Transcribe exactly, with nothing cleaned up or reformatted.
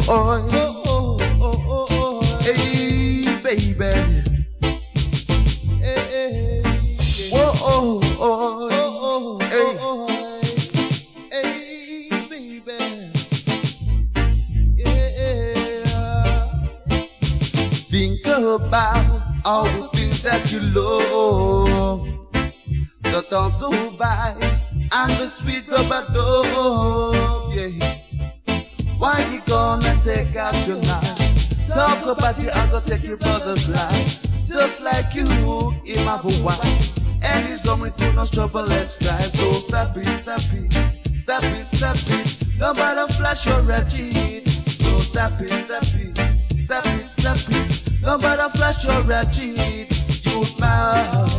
oh, oh, oh, oh, oh. Hey, baby. Hey, hey, hey. Whoa, oh, oh, oh, oh, hey. Oh, oh, hey, baby. Yeah. Think about all the things that you love, the dancehall vibes and the sweet rubber dove. Yeah. Why you gonna take out your knife? Talk about it, I'm gonna take your brother's life. Just like you, him have a wife, and he's going through no trouble, let's drive. So stop it, stop it, stop it, stop it. No matter flash or red cheat. So stop it, stop it, stop it, stop it. No matter flash or red cheat. Youth man.